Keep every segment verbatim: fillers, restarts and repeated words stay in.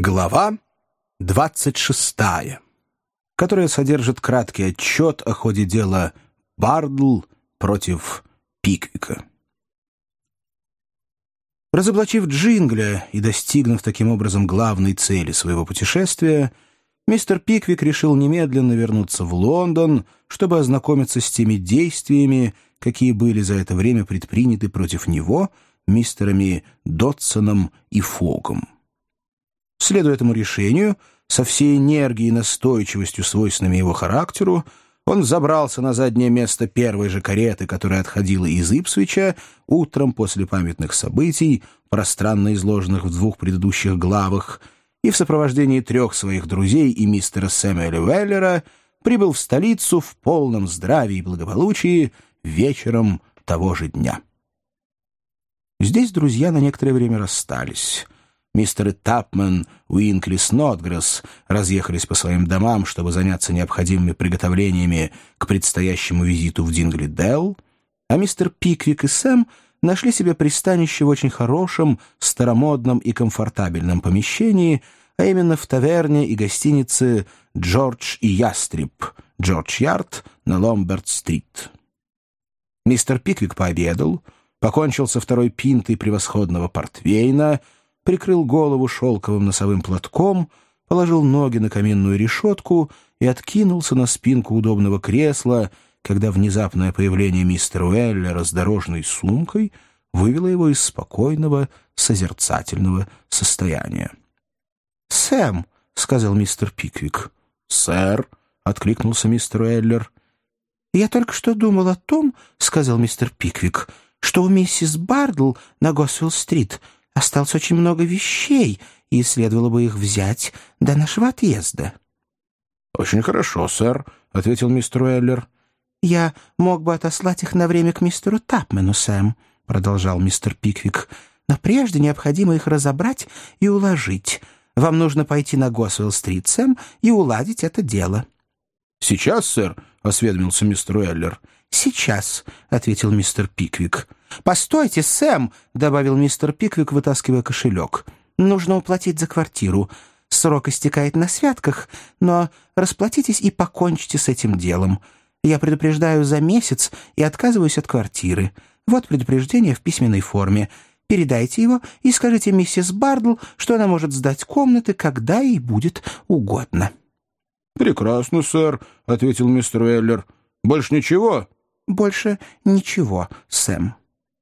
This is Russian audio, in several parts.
Глава двадцать шестая, которая содержит краткий отчет о ходе дела Бардл против Пиквика. Разоблачив Джингля и достигнув таким образом главной цели своего путешествия, мистер Пиквик решил немедленно вернуться в Лондон, чтобы ознакомиться с теми действиями, какие были за это время предприняты против него мистерами Дотсоном и Фогом. Следуя этому решению, со всей энергией и настойчивостью, свойственными его характеру, он забрался на заднее место первой же кареты, которая отходила из Ипсвича утром после памятных событий, пространно изложенных в двух предыдущих главах, и в сопровождении трех своих друзей и мистера Сэмюэля Уэллера прибыл в столицу в полном здравии и благополучии вечером того же дня. Здесь друзья на некоторое время расстались. Мистеры Тапмен, Уинкли, Снотгресс разъехались по своим домам, чтобы заняться необходимыми приготовлениями к предстоящему визиту в Дингли-Делл, а мистер Пиквик и Сэм нашли себе пристанище в очень хорошем, старомодном и комфортабельном помещении, а именно в таверне и гостинице «Джордж и Ястреб», Джордж-Ярд на Ломбард-стрит. Мистер Пиквик пообедал, покончил со второй пинтой превосходного портвейна, прикрыл голову шелковым носовым платком, положил ноги на каминную решетку и откинулся на спинку удобного кресла, когда внезапное появление мистера Уэллера с дорожной сумкой вывело его из спокойного, созерцательного состояния. «Сэм», — сказал мистер Пиквик. «Сэр», — откликнулся мистер Уэллер. «Я только что думал о том, — сказал мистер Пиквик, — что у миссис Бардл на Госвелл-стрит осталось очень много вещей, и следовало бы их взять до нашего отъезда». «Очень хорошо, сэр», — ответил мистер Уэллер. «Я мог бы отослать их на время к мистеру Тапмену, Сэм», — продолжал мистер Пиквик. «Но прежде необходимо их разобрать и уложить. Вам нужно пойти на Госвелл-стрит, Сэм, и уладить это дело». «Сейчас, сэр?» — осведомился мистер Уэллер. «Сейчас», — ответил мистер Пиквик. «Постойте, Сэм», — добавил мистер Пиквик, вытаскивая кошелек. «Нужно уплатить за квартиру. Срок истекает на святках, но расплатитесь и покончите с этим делом. Я предупреждаю за месяц и отказываюсь от квартиры. Вот предупреждение в письменной форме. Передайте его и скажите миссис Бардл, что она может сдать комнаты, когда ей будет угодно». «Прекрасно, сэр», — ответил мистер Уэллер. «Больше ничего?» «Больше ничего, Сэм».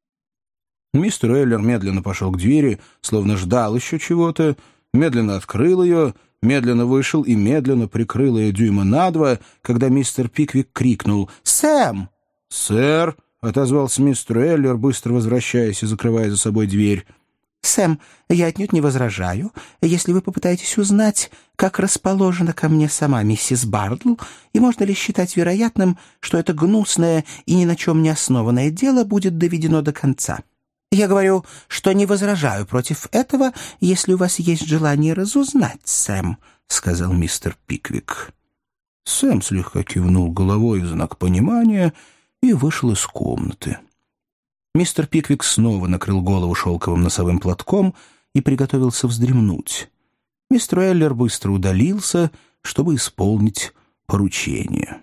Мистер Уэллер медленно пошел к двери, словно ждал еще чего-то, медленно открыл ее, медленно вышел и медленно прикрыл ее дюйма на два, когда мистер Пиквик крикнул «Сэм!» «Сэр!» — отозвался мистер Уэллер, быстро возвращаясь и закрывая за собой дверь. «Сэм, я отнюдь не возражаю, если вы попытаетесь узнать, как расположена ко мне сама миссис Бардл, и можно ли считать вероятным, что это гнусное и ни на чем не основанное дело будет доведено до конца. Я говорю, что не возражаю против этого, если у вас есть желание разузнать, Сэм», — сказал мистер Пиквик. Сэм слегка кивнул головой в знак понимания и вышел из комнаты. Мистер Пиквик снова накрыл голову шелковым носовым платком и приготовился вздремнуть. Мистер Уэллер быстро удалился, чтобы исполнить поручение.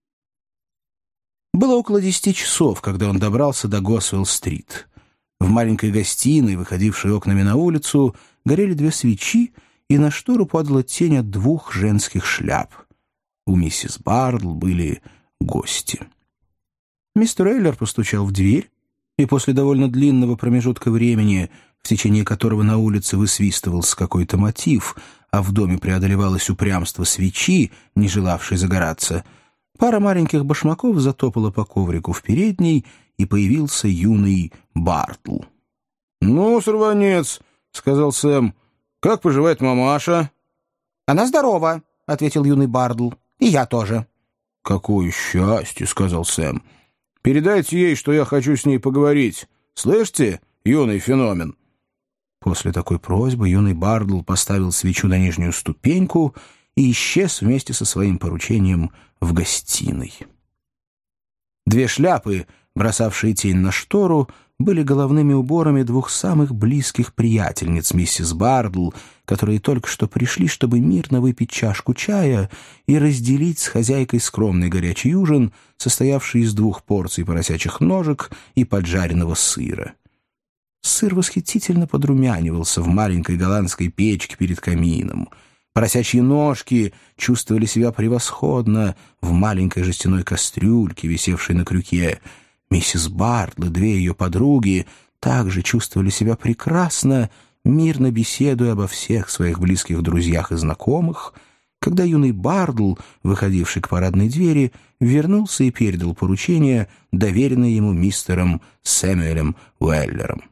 Было около десяти часов, когда он добрался до Госвелл-стрит. В маленькой гостиной, выходившей окнами на улицу, горели две свечи, и на штору падала тень от двух женских шляп. У миссис Бардл были гости. Мистер Уэллер постучал в дверь, и после довольно длинного промежутка времени, в течение которого на улице высвистывался какой-то мотив, а в доме преодолевалось упрямство свечи, не желавшей загораться, пара маленьких башмаков затопала по коврику в передней, и появился юный Бардл. «Ну, сорванец», — сказал Сэм, — «как поживает мамаша?» «Она здорова», — ответил юный Бардл, — «и я тоже». «Какое счастье», — сказал Сэм. «Передайте ей, что я хочу с ней поговорить. Слышите, юный феномен?» После такой просьбы юный Бардл поставил свечу на нижнюю ступеньку и исчез вместе со своим поручением в гостиной. Две шляпы, бросавшие тень на штору, были головными уборами двух самых близких приятельниц миссис Бардл, которые только что пришли, чтобы мирно выпить чашку чая и разделить с хозяйкой скромный горячий ужин, состоявший из двух порций поросячьих ножек и поджаренного сыра. Сыр восхитительно подрумянивался в маленькой голландской печке перед камином. Поросячьи ножки чувствовали себя превосходно в маленькой жестяной кастрюльке, висевшей на крюке. Миссис Бардл и две ее подруги также чувствовали себя прекрасно, мирно беседуя обо всех своих близких друзьях и знакомых, когда юный Бардл, выходивший к парадной двери, вернулся и передал поручение, доверенное ему мистером Сэмюэлем Уэллером.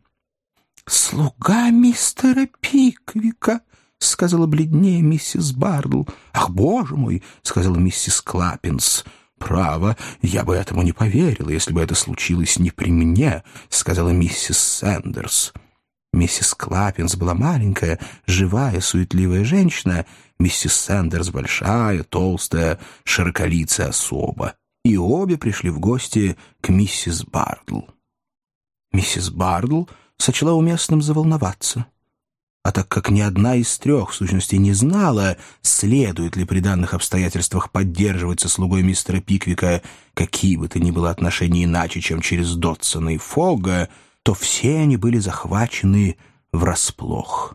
«Слуга мистера Пиквика», — сказала бледнее миссис Бардл. «Ах, боже мой!» — сказала миссис Клаппинс. «Право, я бы этому не поверила, если бы это случилось не при мне», — сказала миссис Сэндерс. Миссис Клаппинс была маленькая, живая, суетливая женщина, миссис Сэндерс большая, толстая, широколицая особа. И обе пришли в гости к миссис Бардл. Миссис Бардл сочла уместным заволноваться. А так как ни одна из трех, в сущности, не знала, следует ли при данных обстоятельствах поддерживать со слугой мистера Пиквика какие бы то ни было отношения иначе, чем через Дотсона и Фогга, то все они были захвачены врасплох.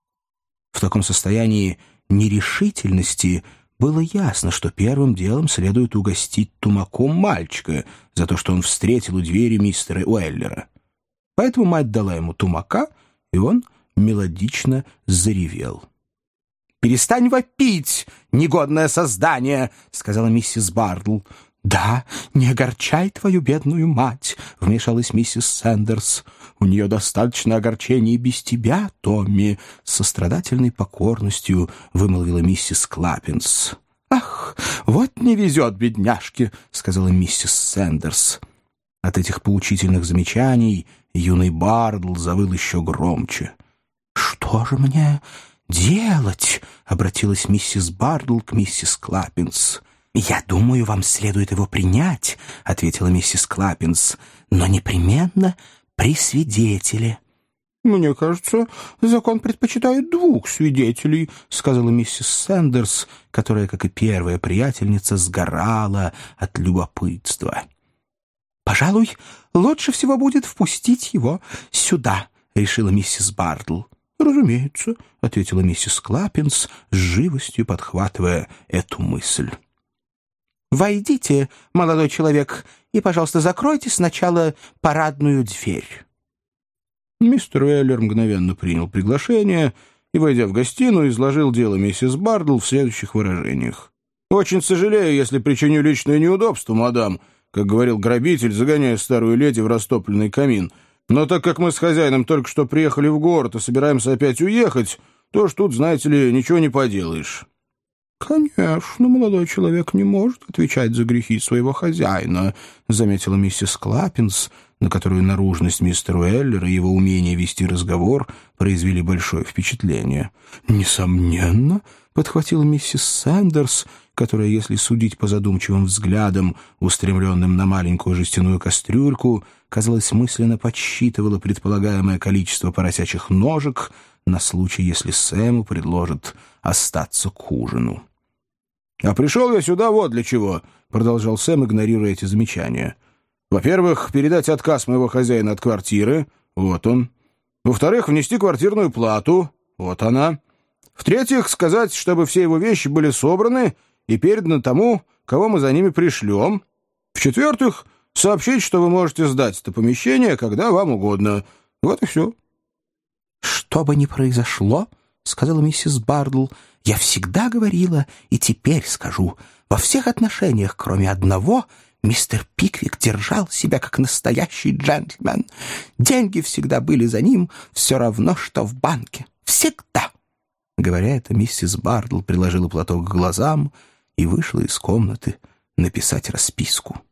В таком состоянии нерешительности было ясно, что первым делом следует угостить тумаком мальчика за то, что он встретил у двери мистера Уэллера. Поэтому мать дала ему тумака, и он мелодично заревел. «Перестань вопить, негодное создание!» — сказала миссис Бардл. «Да, не огорчай твою бедную мать», — вмешалась миссис Сэндерс. «У нее достаточно огорчений без тебя, Томми», — с сострадательной покорностью вымолвила миссис Клаппинс. «Ах, вот не везет бедняжке», — сказала миссис Сэндерс. От этих поучительных замечаний юный Бардл завыл еще громче. «Что же мне делать?» — обратилась миссис Бардл к миссис Клаппинс. «Я думаю, вам следует его принять», — ответила миссис Клаппинс, «но непременно при свидетеле». «Мне кажется, закон предпочитает двух свидетелей», — сказала миссис Сэндерс, которая, как и первая приятельница, сгорала от любопытства. «Пожалуй, лучше всего будет впустить его сюда», — решила миссис Бардл. «Разумеется», — ответила миссис Клаппинс, с живостью подхватывая эту мысль. «Войдите, молодой человек, и, пожалуйста, закройте сначала парадную дверь». Мистер Уэллер мгновенно принял приглашение и, войдя в гостиную, изложил дело миссис Бардл в следующих выражениях. «Очень сожалею, если причиню личное неудобство, мадам», как говорил грабитель, загоняя старую леди в растопленный камин. «Но так как мы с хозяином только что приехали в город и собираемся опять уехать, то ж тут, знаете ли, ничего не поделаешь». «Конечно, молодой человек не может отвечать за грехи своего хозяина», заметила миссис Клаппинс, на которую наружность мистера Уэллера и его умение вести разговор произвели большое впечатление. «Несомненно», — подхватила миссис Сэндерс, которая, если судить по задумчивым взглядам, устремленным на маленькую жестяную кастрюльку, казалось, мысленно подсчитывала предполагаемое количество поросячьих ножек на случай, если Сэму предложат остаться к ужину. «А пришел я сюда вот для чего», — продолжал Сэм, игнорируя эти замечания. «Во-первых, передать отказ моего хозяина от квартиры. Вот он. Во-вторых, внести квартирную плату. Вот она. В-третьих, сказать, чтобы все его вещи были собраны и переданы тому, кого мы за ними пришлем. В-четвертых, сообщить, что вы можете сдать это помещение, когда вам угодно. Вот и все». «Что бы ни произошло, — сказала миссис Бардл, — я всегда говорила и теперь скажу, во всех отношениях, кроме одного, мистер Пиквик держал себя как настоящий джентльмен. Деньги всегда были за ним все равно, что в банке. Всегда». Говоря это, миссис Бардл приложила платок к глазам и вышла из комнаты написать расписку.